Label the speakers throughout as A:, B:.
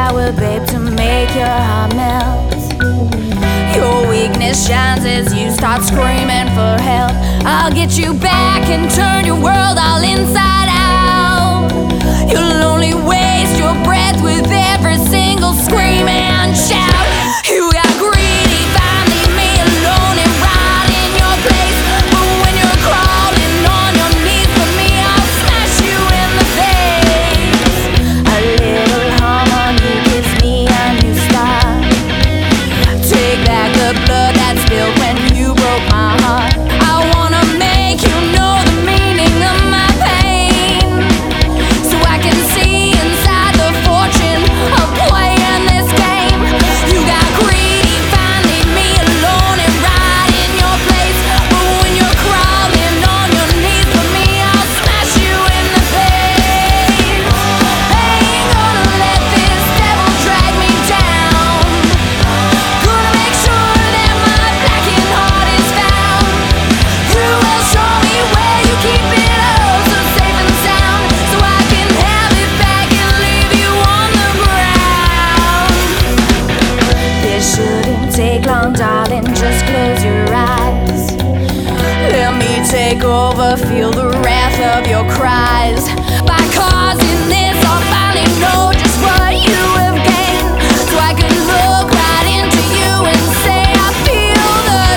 A: shower, babe, to make your heart melt. Your weakness shines as you start screaming for help. I'll get you back and turn your world all inside out. You'll only waste your breath with every single scream and shout. You got greedy, fine, leave me alone and right in your place. But when you're crawling on your knees for me, I'll smash you in the face. A little harmony gives me a new start. Take back the blood that spilled when you broke my heart. I wanna make you know the meaning of my pain, so I can see inside the fortune of playing this game. You got greedy, fine, leave me alone and right in your place. But when you're crawling on your knees for me, I'll smash you in the face. I ain't gonna let this devil drag me down. Gonna make sure that my blackened heart is found. You will show me where you keep it, oh, so safe and sound, so I can have it back and leave you on the ground. This shouldn't take long, darling, just close your eyes. Let me take over, feel the wrath of your cries. By causing this, I'll finally know just what you have gained, so I can look right into you and say I feel the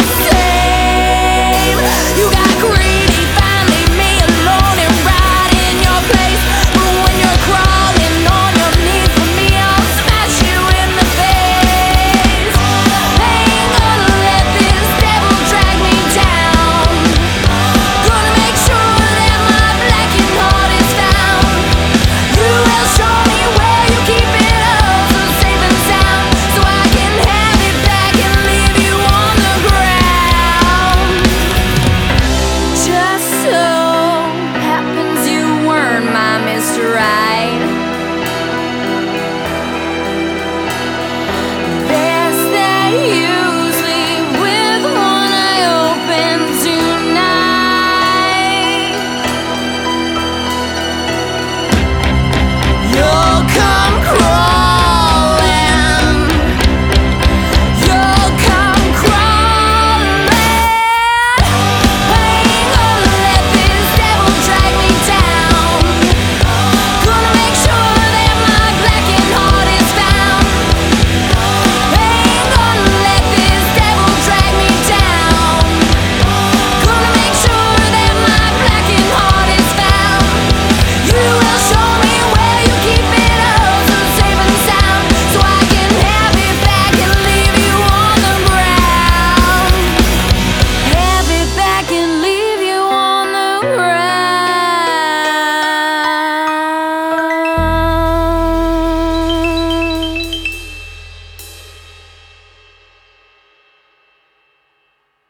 A: same. You got greedy, fine, leave me alone and right in your place. But when you're crawling on your knees for me, I'll smash you in the face. I ain't gonna let this devil drag me down. Gonna make sure that my blackened heart is found. You will show me where you keep it, oh, so safe and sound, so I can have it back and leave you on the ground. Just so happens you weren't my Mr. Right.